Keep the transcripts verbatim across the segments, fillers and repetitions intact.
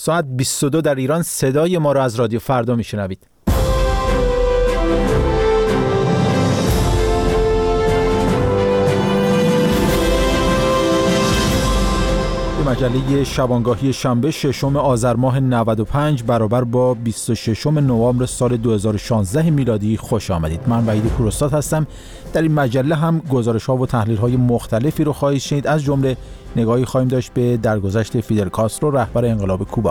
ساعت بیست و دو در ایران صدای ما را از رادیو فردا میشنوید. مجله شبانگاهی شنبه ششم آذر ماه نود و پنج برابر با بیست و ششم نوامبر سال دو هزار و شانزده میلادی خوش آمدید. من وحید کوروستاد هستم. در این مجله هم گزارش‌ها و تحلیل‌های مختلفی رو خواهید شنید. از جمله نگاهی خواهیم داشت به درگذشت فیدل کاسترو رهبر انقلاب کوبا.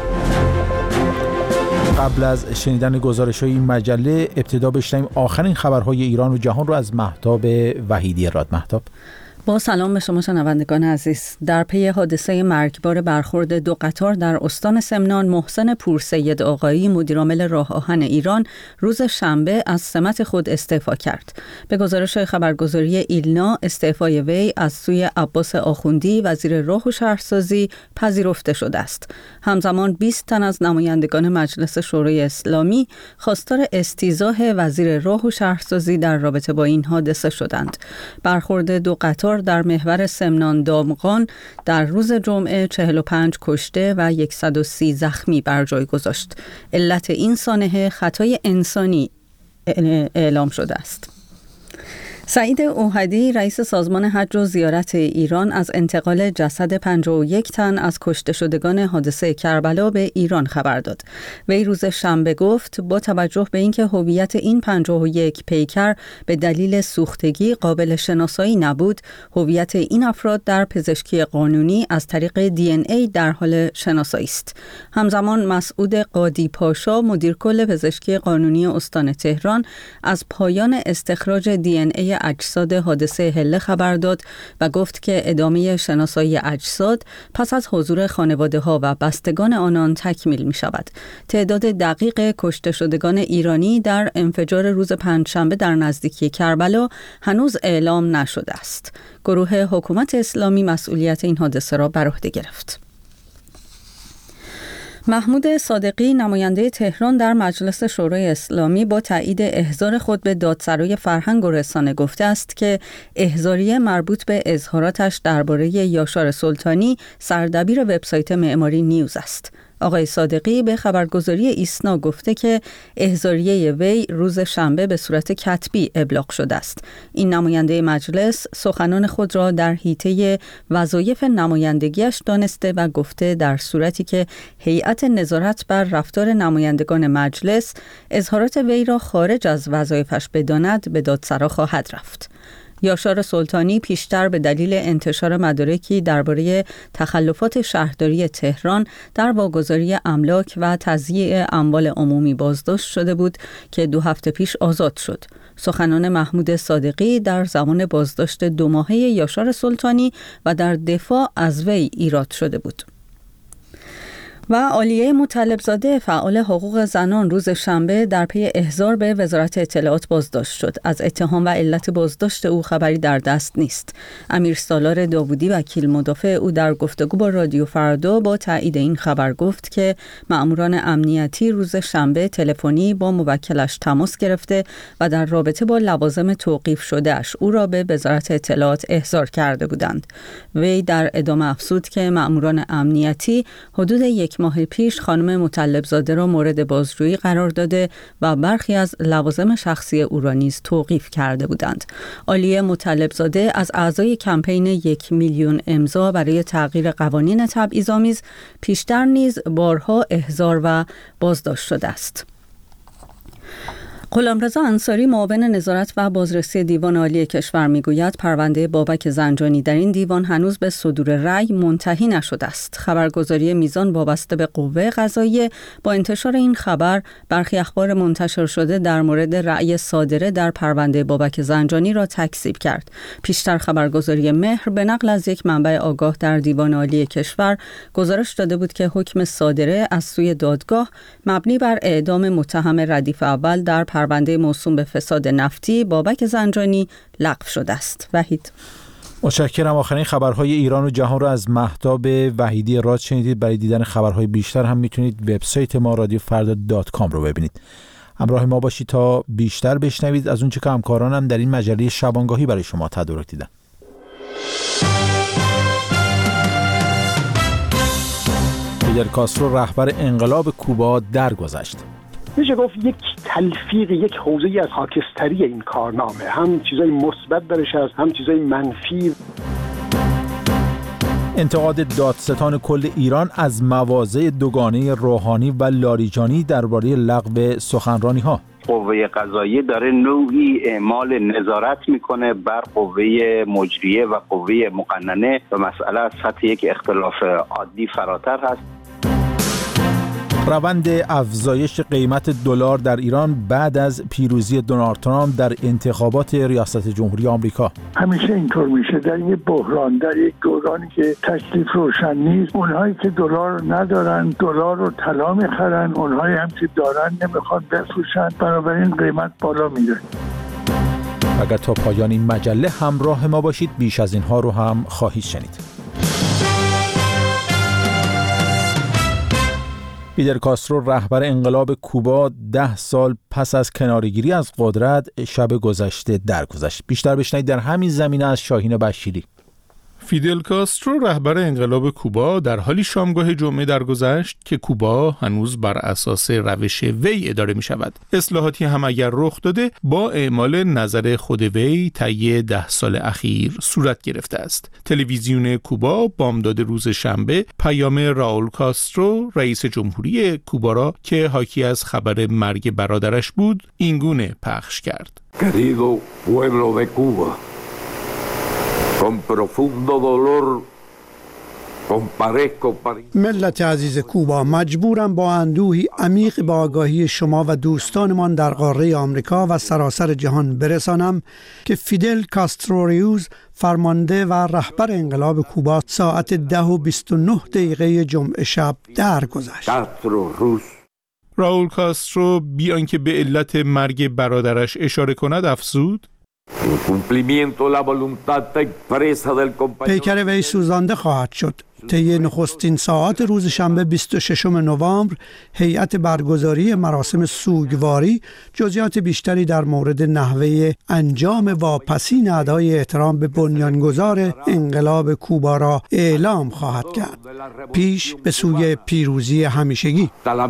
قبل از شنیدن گزارش‌های این مجله ابتدا بشنویم آخرین خبرهای ایران و جهان رو از مهتاب وحیدی راد. مهتاب، با سلام به شما شنوندگان عزیز. در پی حادثه مرگبار برخورد دو قطار در استان سمنان، محسن پورسید آقایی مدیرعامل راه آهن ایران روز شنبه از سمت خود استعفا کرد. به گزارش خبرگزاری ایلنا، استعفای وی از سوی عباس آخوندی وزیر راه و شهرسازی پذیرفته شده است. همزمان بیست تن از نمایندگان مجلس شورای اسلامی خواستار استیضاح وزیر راه و شهرسازی در رابطه با این حادثه شدند. برخورد دو قطار در محور سمنان دامغان در روز جمعه چهل و پنج کشته و صد و سی زخمی بر جای گذاشت. علت این سانحه خطای انسانی اعلام شده است. سعید اوحدی رئیس سازمان حج و زیارت ایران از انتقال جسد پنجاه و یک تن از کشته شدگان حادثه کربلا به ایران خبر داد. وی روز شنبه گفت با توجه به اینکه هویت این پنجاه و یک پیکر به دلیل سوختگی قابل شناسایی نبود، هویت این افراد در پزشکی قانونی از طریق دی ان ای در حال شناسایی است. همزمان مسعود قادی پاشا مدیر کل پزشکی قانونی استان تهران از پایان استخراج دی ان ای اجساد حادثه هله خبر داد و گفت که ادامه شناسایی اجساد پس از حضور خانواده ها و بستگان آنان تکمیل می شود. تعداد دقیق کشته شدگان ایرانی در انفجار روز پنجشنبه در نزدیکی کربلا هنوز اعلام نشده است. گروه حکومت اسلامی مسئولیت این حادثه را بر عهده گرفت. محمود صادقی نماینده تهران در مجلس شورای اسلامی با تایید احضار خود به دادسرای فرهنگ و رسانه گفته است که احضاریه مربوط به اظهاراتش درباره یاشار سلطانی سردبیر وبسایت معماری نیوز است. آقای صادقی به خبرگزاری ایسنا گفته که احضاریه وی روز شنبه به صورت کتبی ابلاغ شده است. این نماینده مجلس سخنان خود را در حیطه وظایف نمایندگیش دانسته و گفته در صورتی که هیئت نظارت بر رفتار نمایندگان مجلس اظهارات وی را خارج از وظایفش بداند به دادسرا خواهد رفت. یاشار سلطانی پیشتر به دلیل انتشار مدارکی درباره تخلفات شهرداری تهران در واگذاری املاک و تضییع اموال عمومی بازداشت شده بود که دو هفته پیش آزاد شد. سخنان محمود صادقی در زمان بازداشت دو ماهه یاشار سلطانی و در دفاع از وی ایراد شده بود. و عالیه مطلبزاده فعال حقوق زنان روز شنبه در پی احضار به وزارت اطلاعات بازداشت شد. از اتهام و علت بازداشت او خبری در دست نیست. امیر سالار داوودی وکیل مدافع او در گفتگو با رادیو فردا با تایید این خبر گفت که مأموران امنیتی روز شنبه تلفنی با موکلش تماس گرفته و در رابطه با لوازم توقیف شده‌اش او را به وزارت اطلاعات احضار کرده بودند. وی در ادامه افزود که مأموران امنیتی حدود یک ماه پیش خانم مطلبزاده را مورد بازجویی قرار داده و برخی از لوازم شخصی او را نیز توقیف کرده بودند. عالیه مطلبزاده از اعضای کمپین یک میلیون امضا برای تغییر قوانین تبعیض‌آمیز پیشتر نیز بارها احضار و بازداشت شده است. غلامرضا انصاری معاون نظارت و بازرسی دیوان عالی کشور میگوید پرونده بابک زنجانی در این دیوان هنوز به صدور رأی منتهی نشده است. خبرگزاری میزان وابسته به قوه قضاییه با انتشار این خبر برخی اخبار منتشر شده در مورد رأی صادره در پرونده بابک زنجانی را تکذیب کرد. پیشتر خبرگزاری مهر به نقل از یک منبع آگاه در دیوان عالی کشور گزارش داده بود که حکم صادره از سوی دادگاه مبنی بر اعدام متهم ردیف اول در پرونده موسوم به فساد نفتی بابک زنجانی لغو شده است. وحید، متشکرم. آخرین خبرهای ایران و جهان رو از مهتاب وحیدی راد شنیدید. برای دیدن خبرهای بیشتر هم میتونید وبسایت ما رادیو فردا دات کام رو ببینید. همراه ما باشید تا بیشتر بشنوید از اون چه که همکارانم در این مجله شبانگاهی برای شما تدارک دیدن. فیدل کاسترو رهبر انقلاب کوبا درگذشت. میشه گفت یک تلفیق، یک حوزه‌ای از خاکستری این کارنامه، هم چیزای مثبت درش هست هم چیزای منفی. انتقاد دادستان کل ایران از مواضع دوگانه روحانی و لاریجانی درباره لغو سخنرانی‌ها. قوه قضاییه داره نوعی اعمال نظارت میکنه بر قوه مجریه و قوه مقننه و مسئله از سطح یک اختلاف عادی فراتر هست. روند افزایش قیمت دلار در ایران بعد از پیروزی دونالد ترامپ در انتخابات ریاست جمهوری آمریکا. همیشه اینطور میشه در یک بحران، در یک دورانی که تکلیف روشن نیست. اونهایی که دلار ندارن دلار رو طلا میخرن، اونهایی هم که دارن نمیخوان بفروشن، بنابراین قیمت بالا میره. اگر تا پایان این مجله همراه ما باشید بیش از اینها رو هم خواهید شنید. فیدل کاسترو رهبر انقلاب کوبا ده سال پس از کناره‌گیری از قدرت شب گذشته درگذشت. بیشتر بشنوید در همین زمینه از شاهین بشیری. فیدل کاسترو رهبر انقلاب کوبا در حالی شامگاه جمعه درگذشت که کوبا هنوز بر اساس روش وی اداره می شود. اصلاحاتی هم اگر رخ داده با اعمال نظر خود وی طی ده سال اخیر صورت گرفته است. تلویزیون کوبا بامداد روز شنبه پیام راول کاسترو رئیس جمهوری کوبا را که حاکی از خبر مرگ برادرش بود اینگونه پخش کرد. Querido pueblo de Cuba, con profundo dolor comparezco para ملت عزیز کوبا، مجبورم با اندوهی عمیق به آگاهی شما و دوستانمان در قاره آمریکا و سراسر جهان برسانم که فیدل کاسترو ریوز فرمانده و رهبر انقلاب کوبا ساعت ده و بیست و نه دقیقه جمعه شب درگذشت. راول کاسترو بی آنکه به علت مرگ برادرش اشاره کند افزود: پیکر وی سوزانده خواهد شد. طی نخستین ساعات روز شنبه بیست و ششم نوامبر هیئت برگزاری مراسم سوگواری جزئیات بیشتری در مورد نحوه انجام واپسین ادای احترام به بنیانگذار انقلاب کوبا را اعلام خواهد کرد، پیش به سوی پیروزی همیشگی.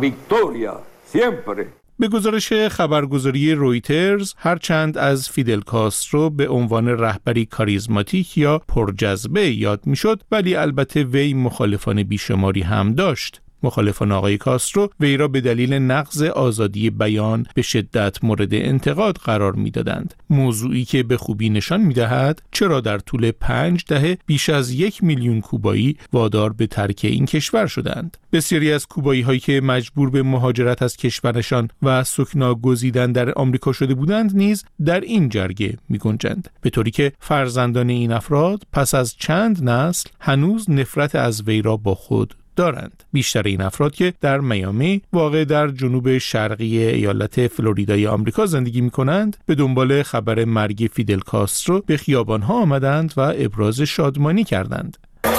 به گزارش خبرگزاری رویترز، هرچند از فیدل کاسترو به عنوان رهبری کاریزماتیک یا پرجذبه یاد میشد، ولی البته وی مخالفان بیشماری هم داشت. مخالفان آقای کاسترو وی را به دلیل نقض آزادی بیان به شدت مورد انتقاد قرار میدادند، موضوعی که به خوبی نشان میدهد چرا در طول پنج دهه بیش از یک میلیون کوبایی وادار به ترک این کشور شدند. بسیاری از کوبایی هایی که مجبور به مهاجرت از کشورشان و سکنا گزیدن در آمریکا شده بودند نیز در این جرگه می گنجند، به طوری که فرزندان این افراد پس از چند نسل هنوز نفرت از وی را با خود دارند. بیشتر این افراد که در میامی واقع در جنوب شرقی ایالت فلوریدای آمریکا زندگی می کنند به دنبال خبر مرگ فیدل کاسترو به خیابان‌ها آمدند و ابراز شادمانی کردند.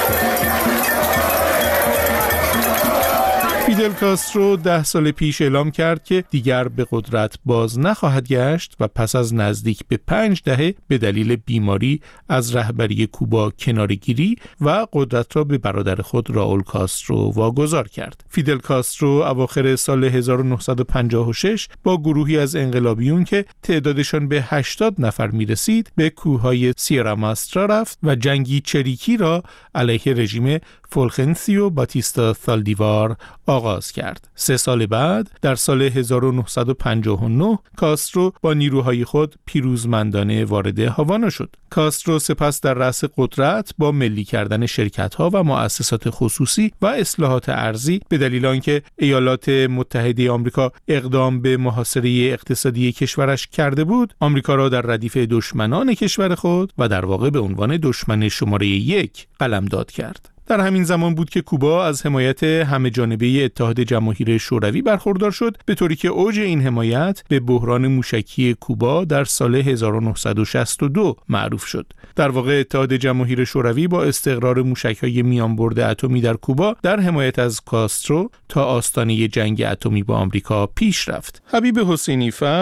فیدل کاسترو ده سال پیش اعلام کرد که دیگر به قدرت باز نخواهد گشت و پس از نزدیک به پنج دهه به دلیل بیماری از رهبری کوبا کناره‌گیری و قدرت را به برادر خود راول کاسترو واگذار کرد. فیدل کاسترو اواخر سال هزار و نهصد و پنجاه و شش با گروهی از انقلابیون که تعدادشان به هشتاد نفر می رسید به کوههای سیرا ماسترا رفت و جنگی چریکی را علیه رژیم فولخنسیو باتیستا سالدیوار آغاز کرد. سه سال بعد در سال هزار و نهصد و پنجاه و نه کاسترو با نیروهای خود پیروزمندانه وارد هاوانا شد. کاسترو سپس در رأس قدرت با ملی کردن شرکت‌ها و مؤسسات خصوصی و اصلاحات ارضی به دلیل آنکه ایالات متحده آمریکا اقدام به محاصره اقتصادی کشورش کرده بود، آمریکا را در ردیف دشمنان کشور خود و در واقع به عنوان دشمن شماره یک قلمداد کرد. در همین زمان بود که کوبا از حمایت همه جانبه اتحاد جماهیر شوروی برخوردار شد، به طوری که اوج این حمایت به بحران موشکی کوبا در سال هزار و نهصد و شصت و دو معروف شد. در واقع اتحاد جماهیر شوروی با استقرار موشک‌های میانبرد اتمی در کوبا در حمایت از کاسترو تا آستانه جنگ اتمی با آمریکا پیش رفت. حبیب حسینی فرد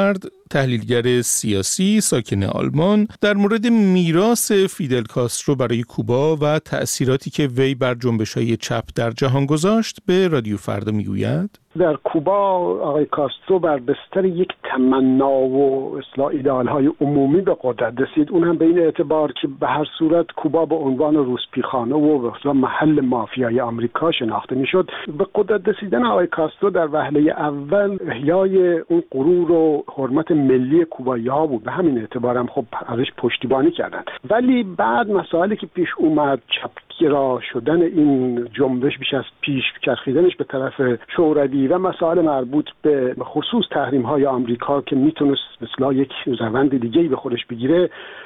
تحلیلگر سیاسی ساکن آلمان، در مورد میراث فیدل کاسترو برای کوبا و تأثیراتی که وی بر جنبش‌های چپ در جهان گذاشت به رادیو فردا میگوید: در کوبا آقای کاسترو بر بستر یک تمنا و اصلاح ایدئال‌های عمومی به قدرت رسید، اون هم به این اعتبار که به هر صورت کوبا به عنوان روسپیخانه و به اصطلاح محل مافیای آمریکا شناخته میشد. به قدرت رسیدن آقای کاسترو در وهله اول احیای اون غرور و حرمت ملی کوبایی‌ها بود، به همین اعتبار هم خب ازش پشتیبانی کردند. ولی بعد مسائلی که پیش اومد، چپگرا شدن این جنبش بیش از پیش، چرخیدنش به طرف شوروی و مسائل مربوط به خصوص تحریم‌های آمریکا که میتونست مثلا یک روند دیگه‌ای به خودش بگیره،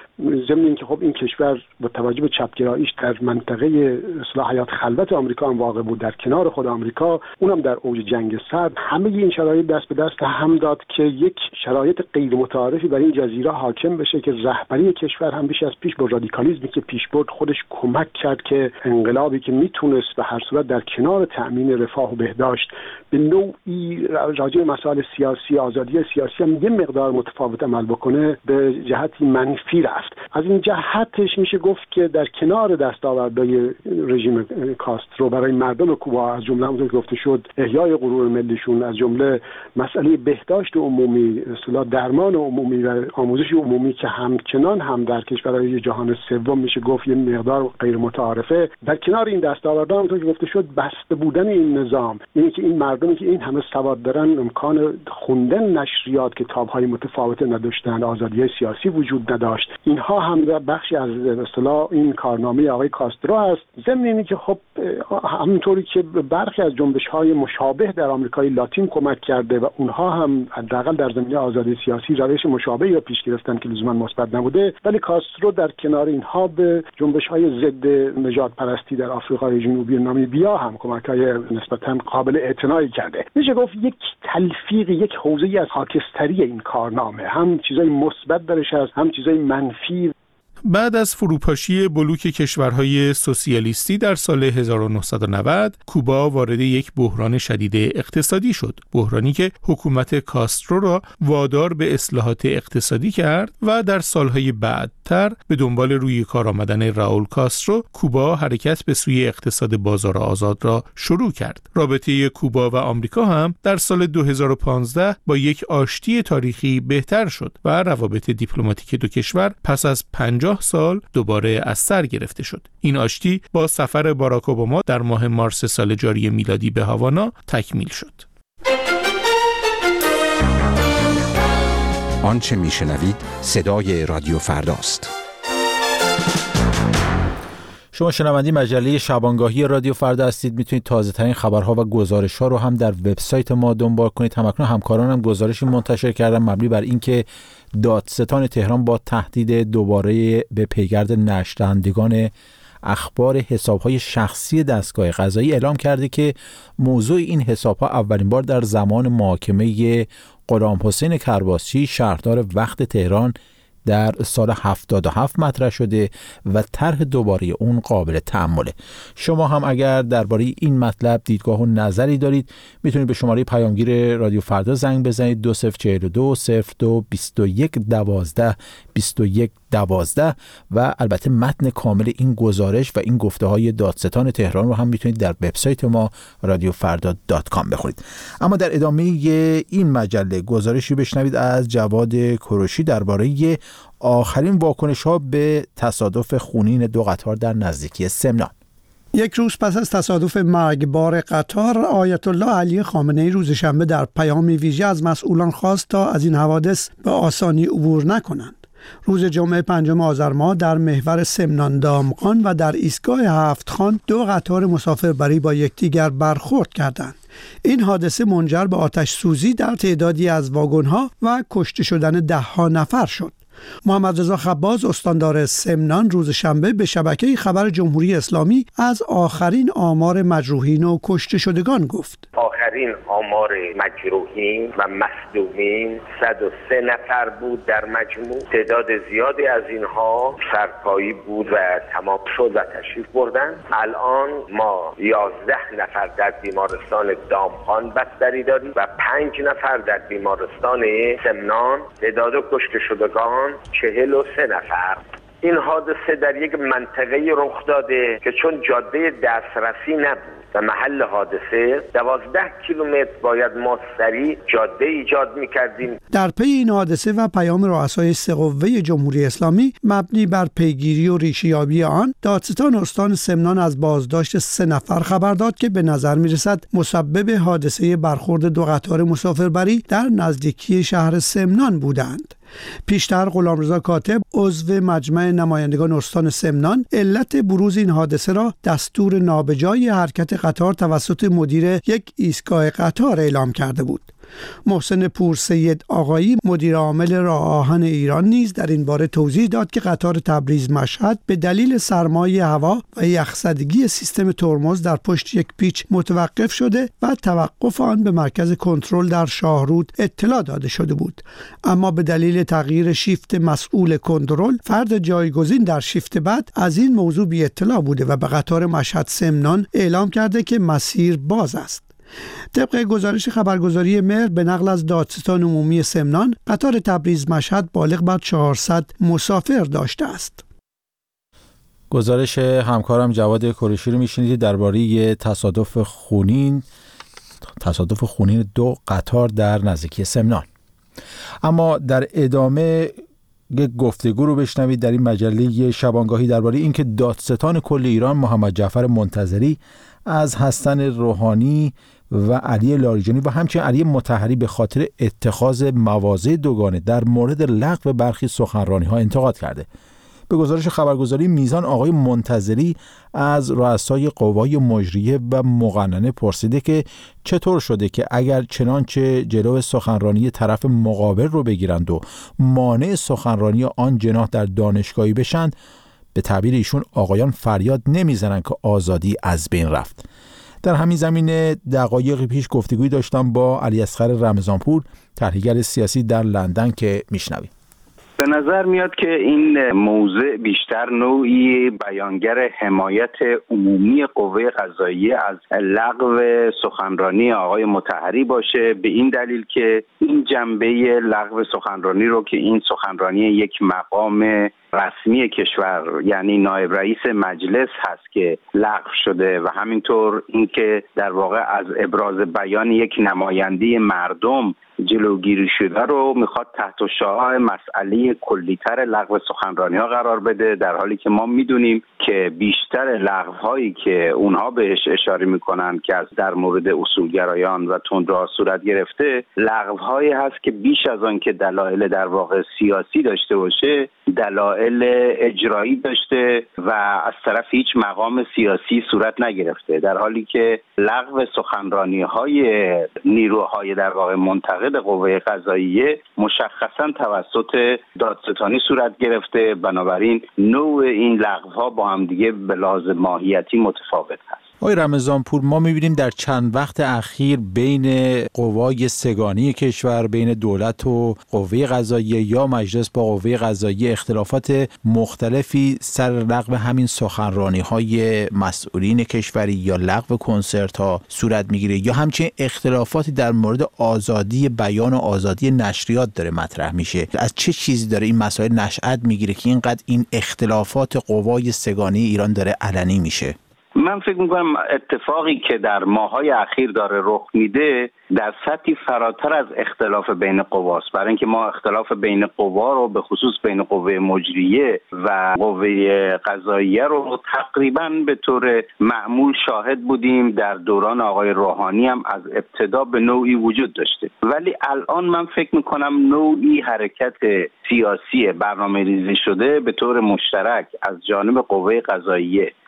ضمن اینکه خب این کشور با توجه به چپگراییش در منطقه اصلاح حیات خلوت آمریکا هم واقع بود، در کنار خود آمریکا، اونم در اوج جنگ سرد، همه این شرایط دست به دست هم داد که یک شرایط غیر متعارفی بر این جزیره حاکم بشه که رهبری کشور هم بیش از پیش با رادیکالیسمی که پیش برد خودش کمک کرد که انقلابی که میتونست به هر صورت در کنار تأمین رفاه و بهداشت به نوعی راجع به مسائل سیاسی، آزادی سیاسی هم یه مقدار متفاوت عمل بکنه، به جهتی منفی رفت. از این جهتش میشه گفت که در کنار دستاوردهای رژیم کاسترو برای مردم کوبا، از جمله همونطور که گفته شد احیای غرور ملیشون، از جمله مسئله بهداشت عمومی، اصطلاح درمان عمومی و آموزش عمومی که همچنان هم در کشورهای جهان سوم میشه گفت یه مقدار غیر متعارفه، در کنار این دستاوردها همونطور که گفته شد بسته بودن این نظام، یعنی که این مردمی که این همه سواد دارن امکان خوندن نشریات، کتاب‌های متفاوت نداشتن، آزادی سیاسی وجود نداشت، اینها هم بخشی از اصطلاح این کارنامه آقای کاسترو هست. ضمن اینه که خب همونطوری که برخی از جنبش‌های مشابه در آمریکای لاتین کمک کرده و اونها هم حداقل در زمینه آزادی سیاسی روش مشابهی را پیش گرفتن که لزوما مثبت نبوده، ولی کاسترو در کنار اینها به جنبش‌های ضد نژاد پرستی در آفریقای جنوبی و نامیبیا هم کمک‌های نسبتاً قابل اعتنایی کرده. میشه گفت یک تلفیق، یک حوزه‌ای از خاکستری این کارنامه، هم چیزای مثبت درش هست، هم چیزای منفی. بعد از فروپاشی بلوک کشورهای سوسیالیستی در سال هزار و نهصد و نود، کوبا وارد یک بحران شدید اقتصادی شد. بحرانی که حکومت کاسترو را وادار به اصلاحات اقتصادی کرد و در سالهای بعدتر به دنبال روی کار آمدن راول کاسترو، کوبا حرکت به سوی اقتصاد بازار آزاد را شروع کرد. رابطه کوبا و آمریکا هم در سال دو هزار و پانزده با یک آشتی تاریخی بهتر شد و روابط دیپلماتیک دو کشور پس از پنجاه سال دوباره از سر گرفته شد. این آشتی با سفر باراک اوباما در ماه مارس سال جاری میلادی به هاوانا تکمیل شد. آنچه میشنوید صدای رادیو فرداست. شما شنونده مجله شبانگاهی رادیو فردا هستید. میتونید تازه ترین خبرها و گزارش ها رو هم در وبسایت ما دنبال کنید. همکنون همکارانم گزارشی منتشر کردن مبنی بر اینکه دادستان تهران با تهدید دوباره به پیگرد نشر دهندگان اخبار حساب‌های شخصی دستگاه قضایی اعلام کرده که موضوع این حساب‌ها اولین بار در زمان محاکمه غلام حسین کرباسچی شهردار وقت تهران در سال هفتاد و هفت مطرح شده و طرح دوباره اون قابل تأمله. شما هم اگر درباره این مطلب دیدگاه و نظری دارید میتونید به شماره پیامگیر رادیو فردا زنگ بزنید دو صفر چهل و دو صفر دو بیست و یک دوازده بیست و یک دوازده و البته متن کامل این گزارش و این گفته های دادستان تهران رو هم میتونید در وبسایت ما رادیو فردا دات کام بخونید. اما در ادامه این مجله گزارشی بشنوید از جواد کوروشی درباره آخرین واکنش ها به تصادف خونین دو قطار در نزدیکی سمنان. یک روز پس از تصادف مرگبار قطار، آیت الله علی خامنه‌ای روز شنبه در پیامی ویژه از مسئولان خواست تا از این حوادث به آسانی عبور نکنند. روز جمعه پنجم آذر ماه در محور سمنان دامغان و در ایستگاه هفت خان دو قطار مسافربری با یکدیگر برخورد کردند. این حادثه منجر به آتش سوزی در تعدادی از واگن‌ها و کشته شدن ده‌ها نفر شد. محمد رضا خباز استاندار سمنان روز شنبه به شبکه خبر جمهوری اسلامی از آخرین آمار مجروحین و کشته شدگان گفت. آخرین بالاترین آمار مجروحین و مصدومین صد و سه نفر بود در مجموع. تعداد زیادی از اینها سرپایی بود و تمام شد و تشریف بردن. الان ما یازده نفر در بیمارستان دامخان بستری داریم و پنج نفر در بیمارستان سمنان. تعداد کشته شدگان چهل و سه نفر. این حادثه در یک منطقه رخ داده که چون جاده دسترسی نبود و محل حادثه دوازده کیلومتر باید ما سریع جاده ایجاد می‌کردیم. در پی این حادثه و پیام رؤسای سه قوه جمهوری اسلامی مبنی بر پیگیری و ریشه‌یابی آن، دادستان استان سمنان از بازداشت سه نفر خبر داد که به نظر می‌رسد مسبب حادثه برخورد دو قطار مسافربری در نزدیکی شهر سمنان بودند. پیشتر غلامرضا کاتب عضو مجمع نمایندگان استان سمنان علت بروز این حادثه را دستور نابجای حرکت قطار توسط مدیر یک ایستگاه قطار اعلام کرده بود. محسن پورسید آقایی مدیر عامل راه آهن ایران نیز در این باره توضیح داد که قطار تبریز مشهد به دلیل سرمایه هوا و یخزدگی سیستم ترمز در پشت یک پیچ متوقف شده و توقف آن به مرکز کنترل در شاهرود اطلاع داده شده بود، اما به دلیل تغییر شیفت مسئول کنترل فرد جایگزین در شیفت بعد از این موضوع بی اطلاع بوده و به قطار مشهد سمنان اعلام کرده که مسیر باز است. طبق گزارش خبرگزاری مهر به نقل از دادستان عمومی سمنان، قطار تبریز مشهد بالغ بر چهارصد مسافر داشته است. گزارش همکارم جواد قریشی رو میشنیدید درباره تصادف خونین تصادف خونین دو قطار در نزدیکی سمنان. اما در ادامه یک گفتگو رو بشنوید در این مجله شبانگاهی درباره اینکه دادستان کل ایران محمد جعفر منتظری از حسن روحانی و علی لاریجانی و همچنین علی مطهری به خاطر اتخاذ مواضع دوگانه در مورد لغو برخی سخنرانی‌ها انتقاد کرده. به گزارش خبرگزاری میزان، آقای منتظری از رؤسای قوای مجریه و مقننه پرسیده که چطور شده که اگر چنانچه جلو سخنرانی طرف مقابل رو بگیرند و مانع سخنرانی آن جناح در دانشگاهی بشند، به تعبیر ایشون آقایان فریاد نمیزنن که آزادی از بین رفت. در همین زمینه دقایق پیش گفتگویی داشتم با علی اصغر رمضانپور، تحلیلگر سیاسی در لندن، که میشنویم. به نظر میاد که این موضوع بیشتر نوعی بیانگر حمایت عمومی قوه قضاییه از لغو سخنرانی آقای مطهری باشه، به این دلیل که این جنبه لغو سخنرانی رو که این سخنرانی یک مقام رسمی کشور یعنی نایب رئیس مجلس هست که لغو شده و همینطور اینکه در واقع از ابراز بیان یک نماینده مردم جلوگیری شده رو میخواد تحت شعاع مسئله کلیتر لغو سخنرانی ها قرار بده، در حالی که ما میدونیم که بیشتر لغو هایی که اونها بهش اشاره میکنن که از در مورد اصولگرایان و تندروها صورت گرفته، لغو هایی هست که بیش از آن که دلایل در واقع سیاسی داشته باشه دلایل اجرایی داشته و از طرف هیچ مقام سیاسی صورت نگرفته، در حالی که لغو سخنرانی های نیروهای در واقع منتقد قوه قضاییه مشخصا توسط دادستانی صورت گرفته. بنابراین نوع این لغوها با هم دیگه به لحاظ ماهیتی متفاوت هست. آقای رمضانپور، ما می‌بینیم در چند وقت اخیر بین قوای سگانی کشور، بین دولت و قوه قضاییه یا مجلس با قوه قضاییه، اختلافات مختلفی سر لغو همین سخنرانی‌های مسئولین کشوری یا لغو کنسرت‌ها صورت می‌گیره، یا همچنین اختلافاتی در مورد آزادی بیان و آزادی نشریات داره مطرح میشه. از چه چیزی داره این مسائل نشأت می‌گیره که اینقدر این اختلافات قوای سگانی ایران داره علنی میشه؟ من فکر میکنم اتفاقی که در ماهای اخیر داره رخ میده در سطحی فراتر از اختلاف بین قواست، برای اینکه ما اختلاف بین قوا رو به خصوص بین قوه مجریه و قوه قضاییه رو تقریبا به طور معمول شاهد بودیم. در دوران آقای روحانی هم از ابتدا به نوعی وجود داشته، ولی الان من فکر میکنم نوعی حرکت سیاسی برنامه ریزی شده به طور مشترک از جانب قوه قضاییه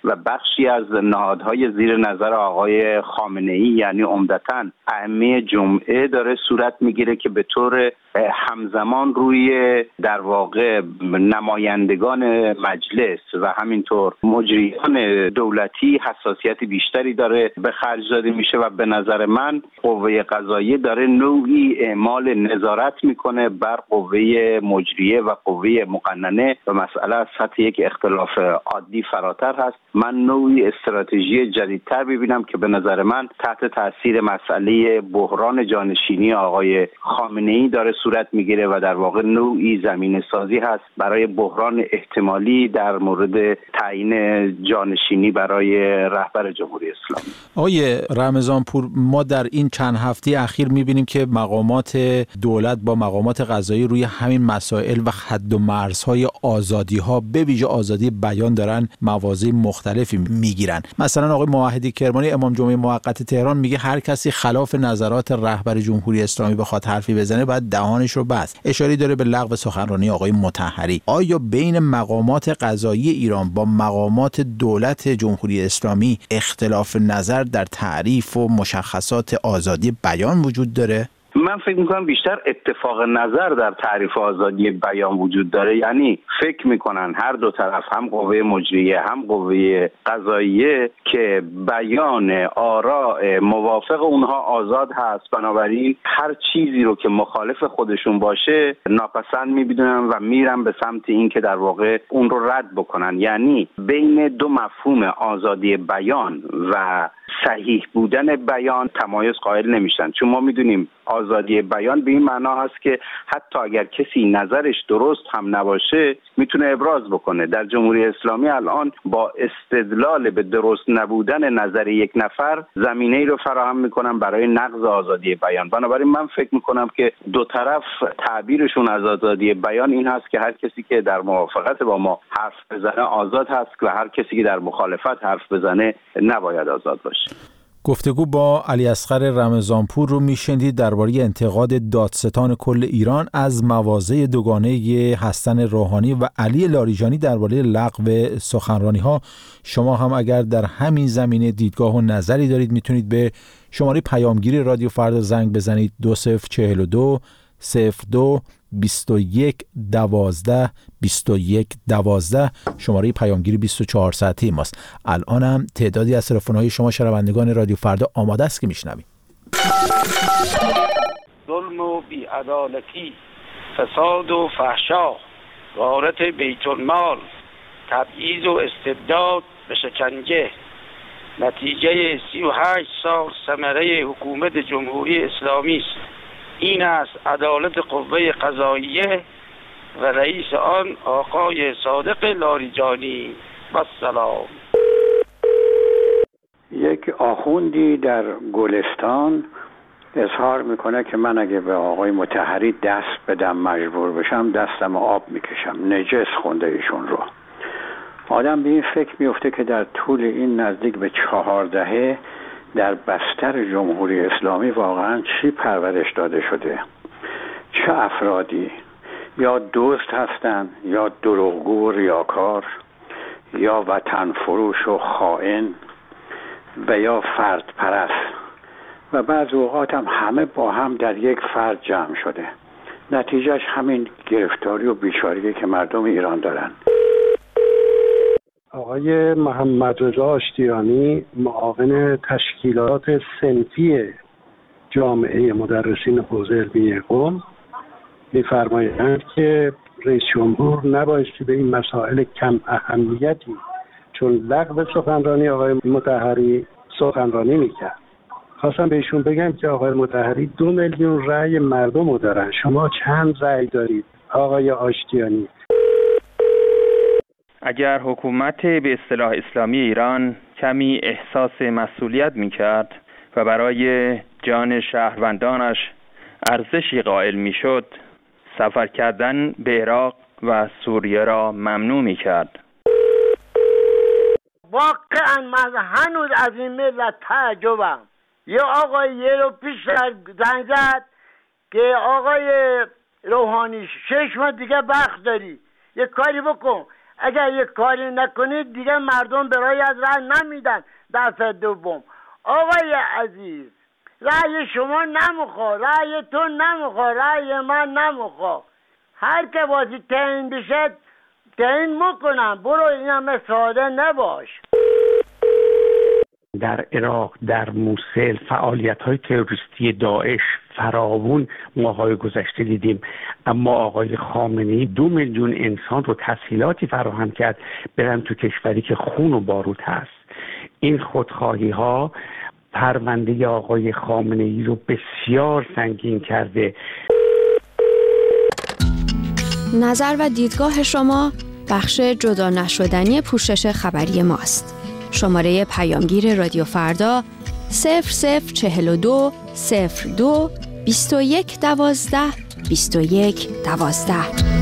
و بخشی از نهادهای زیر نظر آقای خامنه‌ای یعنی عمدتاً ائمه جمعه داره صورت میگیره که به طور همزمان روی در واقع نمایندگان مجلس و همینطور مجریان دولتی حساسیت بیشتری داره به خرج داده میشه و به نظر من قوه قضاییه داره نوعی اعمال نظارت میکنه بر قوه مجریه و قوه مقننه و مسئله از سطح یک اختلاف عادی فراتر هست. من نوعی استراتژی جدیدتر ببینم که به نظر من تحت تاثیر مسئله بحران جانشینی آقای خامنه‌ای داره صورت میگیره و در واقع نوعی زمینه سازی هست برای بحران احتمالی در مورد تعیین جانشینی برای رهبر جمهوری اسلامی. آقای رمضانپور، ما در این چند هفته اخیر میبینیم که مقامات دولت با مقامات قضایی روی همین مسائل و حد و مرزهای آزادی‌ها به ویژه آزادی بیان دارن مواضع مختلفی میگیرن. مثلا آقای موحدی کرمانی امام جمعه موقت تهران میگه هر کسی خلاف نظرات رهبر جمهوری اسلامی بخواد حرفی بزنه باید دهانش رو بست. اشاره داره به لغو سخنرانی آقای مطهری. آیا بین مقامات قضایی ایران با مقامات دولت جمهوری اسلامی اختلاف نظر در تعریف و مشخصات آزادی بیان وجود داره؟ من فکر میکنم بیشتر اتفاق نظر در تعریف آزادی بیان وجود داره. یعنی فکر میکنن هر دو طرف، هم قوه مجریه هم قوه قضاییه، که بیان آراء موافق اونها آزاد هست، بنابراین هر چیزی رو که مخالف خودشون باشه ناپسند میبینن و میرن به سمت این که در واقع اون رو رد بکنن. یعنی بین دو مفهوم آزادی بیان و صحیح بودن بیان تمایز قائل نمیشن، چون ما میدونیم آزادی بیان به این معنا هست که حتی اگر کسی نظرش درست هم نباشه میتونه ابراز بکنه. در جمهوری اسلامی الان با استدلال به درست نبودن نظر یک نفر زمینه‌ای رو فراهم میکنن برای نقض آزادی بیان. بنابراین من فکر میکنم که دو طرف تعبیرشون از آزادی بیان این هست که هر کسی که در موافقت با ما حرف بزنه آزاد هست و هر کسی که در مخالفت حرف بزنه نباید آزاد باشه. گفتگو با علی اصغر رمضانپور رو میشنید درباره انتقاد دادستان کل ایران از مواضع دوگانه حسن روحانی و علی لاریجانی درباره لغو سخنرانی‌ها. شما هم اگر در همین زمینه دیدگاه و نظری دارید میتونید به شماره پیامگیری رادیو فردا زنگ بزنید دو صفر چهل و دو صفر دو بیست و یک دوازده بیست و یک دوازده شماره پیامگیری بیست و چهار ساعته ماست. الان هم تعدادی از تلفن‌های شما شنوندگان رادیو فردا آماده است که میشنویم. ظلم و بی‌عدالتی، فساد و فحشا، غارت بیت المال، تبعیض و استبداد به شکنجه، نتیجه سی و هشت سال ثمره حکومت جمهوری اسلامی است. این است عدالت قوه قضاییه و رئیس آن آقای صادق لاریجانی. با سلام. یک آخوندی در گلستان اظهار میکنه که من اگه به آقای مطهری دست بدم مجبور بشم دستم آب میکشم. نجس خونده ایشون رو. آدم به این فکر میفته که در طول این نزدیک به چهار دهه در بستر جمهوری اسلامی واقعا چی پرورش داده شده؟ چه افرادی یا دوست هستند یا دروغگو و ریاکار یا وطن فروش و خائن و یا فرد پرست و بعض اوقات هم همه با هم در یک فرد جمع شده. نتیجهش همین گرفتاری و بیچارگی که مردم ایران دارن. آقای محمد رضا آشتیانی، معاون تشکیلات صنفی جامعه مدرسین حوزه علمی قم، می‌فرمایند که رئیس جمهور نبایستی به این مسائل کم اهمیتی چون لغو سخنرانی آقای مطهری سخنرانی میکرد. خواستم بهشون بگم که آقای مطهری دو میلیون رأی مردم رو دارن. شما چند رأی دارید آقای آشتیانی؟ اگر حکومت به اصطلاح اسلامی ایران کمی احساس مسئولیت میکرد و برای جان شهروندانش ارزشی قائل میشد، سفر کردن به عراق و سوریه را ممنوع میکرد. واقعا من هنوز از این ملت تعجبم. یه آقای یه رو پیش زنگ زد که آقای روحانی شش ماه دیگه وقت داری، یه کاری بکن. اگر یک کاری نکنید دیگه مردم برای از رأی نمیدن دفعه دوم. آقای عزیز، رأی شما نمیخواد، رأی تو نمیخواد، رأی من نمیخواد. هر که بازی تعیین بشه تعیین میکنم. برو این همه ساده نباش. در عراق، در موصل فعالیت‌های تروریستی داعش فراوون ماهای گذشته دیدیم، اما آقای خامنه‌ای دو میلیون انسان رو تسهیلاتی فراهم کرد برن تو کشوری که خون و بارود هست. این خودخواهی ها پرونده آقای خامنه‌ای رو بسیار سنگین کرده. نظر و دیدگاه شما بخش جدا نشدنی پوشش خبری ماست. شماره پیامگیر رادیو فردا صفر صفر چهل و دو صفر دو بیست و یک دوازده بیست و یک دوازده.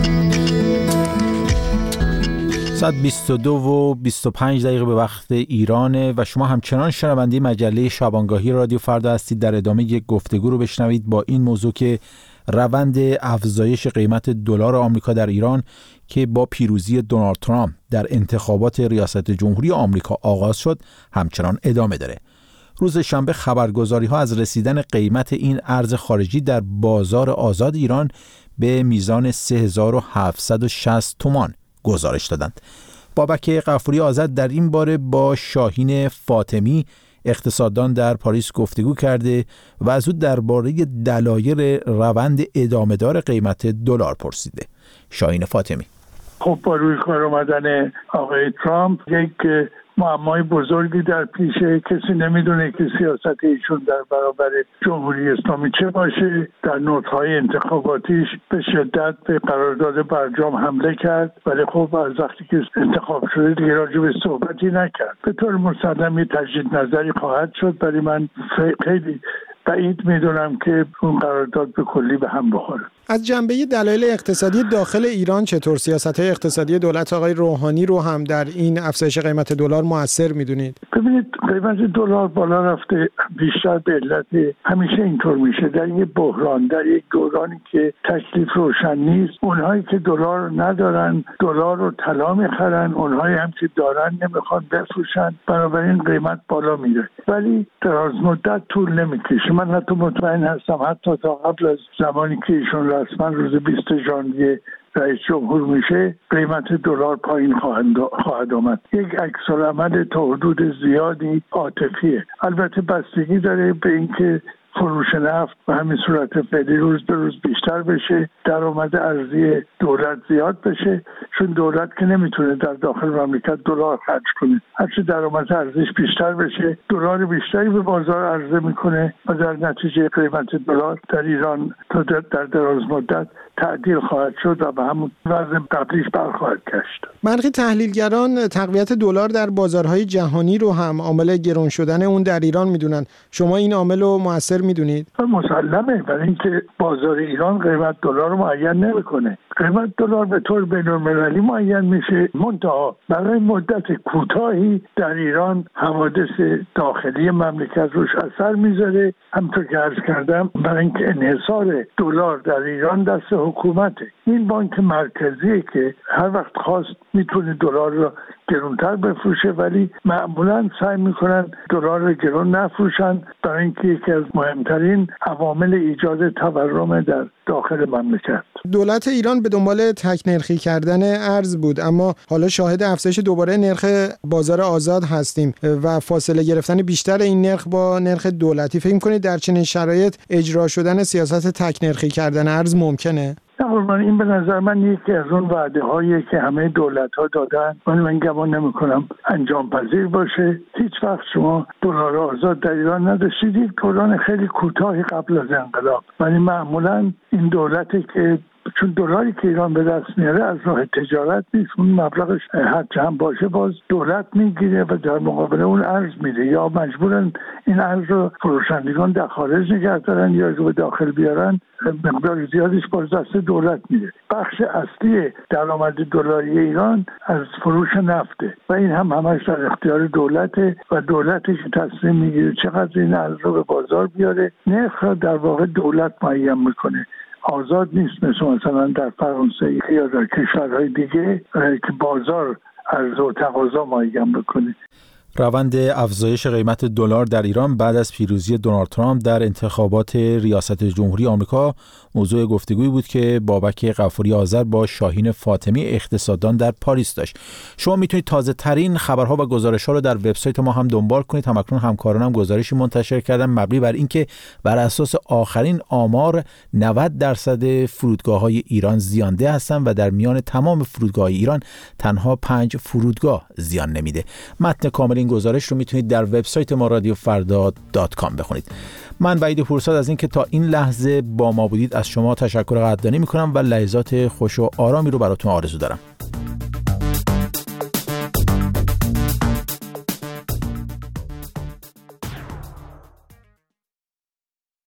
ساعت بیست و دو و بیست و پنج دقیقه به وقت ایرانه و شما همچنان شنونده مجله شبانگاهی رادیو فردا هستید. در ادامه یک گفتگو رو بشنوید با این موضوع که روند افزایش قیمت دلار آمریکا در ایران که با پیروزی دونالد ترامپ در انتخابات ریاست جمهوری آمریکا آغاز شد همچنان ادامه داره. روز شنبه خبرگزاری ها از رسیدن قیمت این ارز خارجی در بازار آزاد ایران به میزان سه هزار و هفتصد و شصت تومان گزارش دادند. بابک غفوری آزاد در این باره با شاهین فاطمی اقتصاددان در پاریس گفتگو کرده و از او درباره دلایل روند ادامه‌دار قیمت دلار پرسیده. شاهین فاطمی: خب با روی کار آمدن آقای ترامپ یک معمای بزرگی در پیشه. کسی نمیدونه که سیاست ایشون در برابر جمهوری اسلامی چه باشه. در نوت‌های انتخاباتیش به شدت به قرارداد برجام حمله کرد، ولی خب از وقتی که انتخاب شده دیگه راجع به صحبتی نکرد. به طور مسلم یه تجدید نظری خواهد شد، ولی من خیلی بعید میدونم که اون قرارداد به کلی به هم بخوره. از جنبه دلایل اقتصادی داخل ایران چطور سیاست‌های اقتصادی دولت آقای روحانی رو هم در این افزایش قیمت دلار مؤثر می‌دونید؟ ببینید قیمت دلار بالا رفته بیشتر به علت همیشه اینطور میشه در یک بحران، در یک دورانی که تکلیف روشن نیست. اونهایی که دلار ندارن دلار رو طلا می‌خرن، اونهایی هم که دارن نمیخوان بفروشن، بنابراین قیمت بالا میره. ولی دراز مدت طول نمیکشه. من حتی مطمئن هستم حتی تا قبل از زمانی که ایشون رسما روز بیست ژانویه رئیس جمهور میشه قیمت دلار پایین خواهد آمد. یک عکس‌العمل تا حدود زیادی عاطفیه. البته بستگی داره به اینکه فروش نفت و همین صورت فعلی روز به روز بیشتر بشه، درآمد ارزی دولت زیاد بشه، چون دولت که نمیتونه در داخل مملکت دلار خرج کنه. هرچی درآمد ارزیش بیشتر بشه دلار بیشتری به بازار عرضه میکنه و در نتیجه قیمت دلار در ایران تا در دراز مدت تعدیل خواهد شد و به همون وضع قبلیش برخواهد گشت. برخی تحلیلگران تقویت دلار در بازارهای جهانی رو هم عامل گران شدن اون در ایران میدونن. شما این عامل رو مؤثر میدونید؟ مسلمه، برای اینکه بازار ایران قیمت دلار رو معین نمیکنه. قیمت دلار به طور بین‌المللی معین میشه، منتها برای مدت کوتاهی در ایران حوادث داخلی مملکت روش اثر میذاره. همونطور که عرض کردم برای اینکه انحصار دلار در ایران دست حکومته. این بانک مرکزیه که هر وقت خواست میتونه دلار رو گرونتر بفروشه، ولی معمولا سعی میکنن دلار رو گرون نفروشن برای اینکه یکی از مهمترین عوامل ایجاد تورم در داخل مملکت. دولت ایران به دنبال تک نرخی کردن ارز بود، اما حالا شاهد افزایش دوباره نرخ بازار آزاد هستیم و فاصله گرفتن بیشتر این نرخ با نرخ دولتی. فکر می‌کنید در چنین شرایط اجرا شدن سیاست تک نرخی کردن ارز ممکنه؟ نه، این به نظر من یکی از اون وعده هایی که همه دولت ها دادن، ولی من گمان نمی کنم انجام پذیر باشه. هیچ وقت شما دلار آزاد در ایران نداشتید. یک دوران خیلی کوتاهی قبل از انقلاب، ولی معمولا این دولتی که چون دلاری که ایران به دست میاره از راه تجارت نیست، اون مبلغش هر چه هم باشه باز دولت میگیره و در مقابل اون ارز میده، یا مجبورن این ارز رو فروشندگان در خارج نگه دارن یا به داخل بیارن، مقدار زیادیش باز دست دولت میره. بخش اصلی درآمد دلاری ایران از فروش نفته و این هم همش در اختیار دولته و دولتی که تصمیم میگیره چقدر این ارز رو به بازار بیاره. نرخ را در واقع دولت معین میکنه. آزاد نیست مثل مثلا در فرانسه یا در کشورهای دیگه که بازار عرضه و تقاضا مهیم بکنه. روند افزایش قیمت دلار در ایران بعد از پیروزی دونالد ترامپ در انتخابات ریاست جمهوری آمریکا موضوع گفتگویی بود که بابک غفوری آذر با شاهین فاطمی اقتصاددان در پاریس داشت. شما میتونید تازه ترین خبرها و گزارش‌ها رو در وبسایت ما هم دنبال کنید. همکنون همکارانم گزارشی منتشر کردن مبنی بر اینکه بر اساس آخرین آمار نود درصد فرودگاه‌های ایران زیانده هستند و در میان تمام فرودگاه‌های ایران تنها پنج فرودگاه زیان نمیده. متن کامل این گزارش رو میتونید در وبسایت ما رادیو فردا دات کام بخونید. من وحید پورساد از اینکه تا این لحظه با ما بودید از شما تشکر قدردانی میکنم و لحظات خوش و آرامی رو براتون آرزو دارم.